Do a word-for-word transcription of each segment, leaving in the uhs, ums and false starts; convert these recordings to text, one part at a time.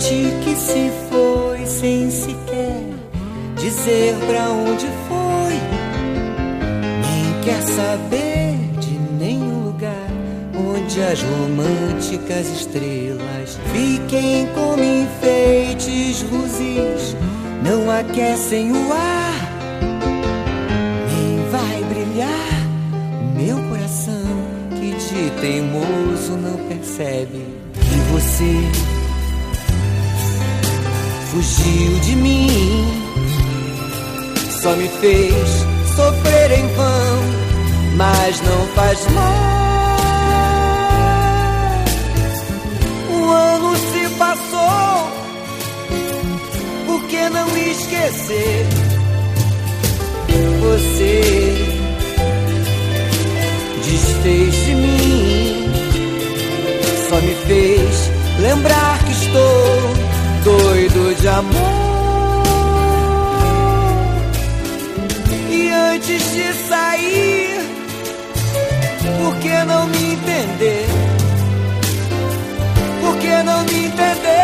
Gente que se foi sem sequer dizer pra onde foi, nem quer saber de nenhum lugar onde as românticas estrelas fiquem como enfeites luzes, não aquecem o ar, nem vai brilhar o meu coração que de teimoso não percebe que você fugiu de mim, só me fez sofrer em vão, mas não faz mal. Um ano se passou, por que não esquecer? Você desfez de mim, só me fez lembrar que estou doido de amor. E antes de sair, por que não me entender? Por que não me entender?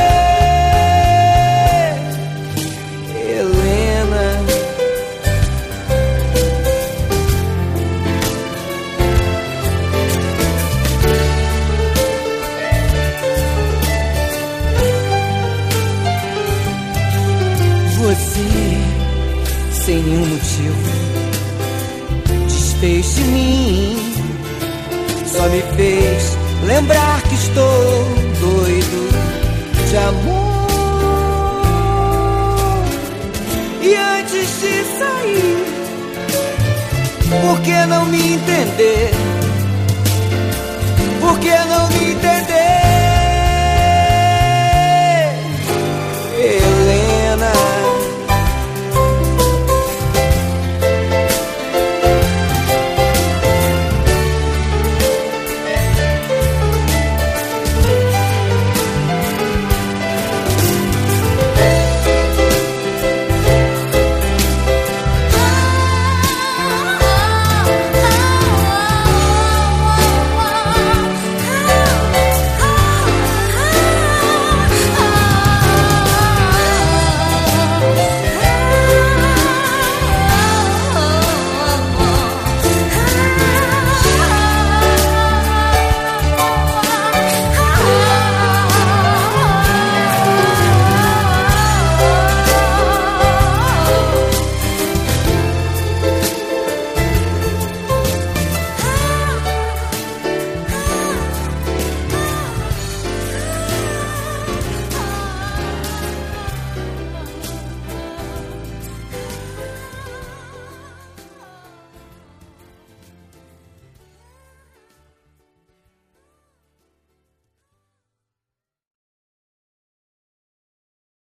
Helena, você, sem nenhum motivo, desfez de mim, só me fez lembrar que estou doido de amor. E antes de sair, por que não me entender? Por que não me entender?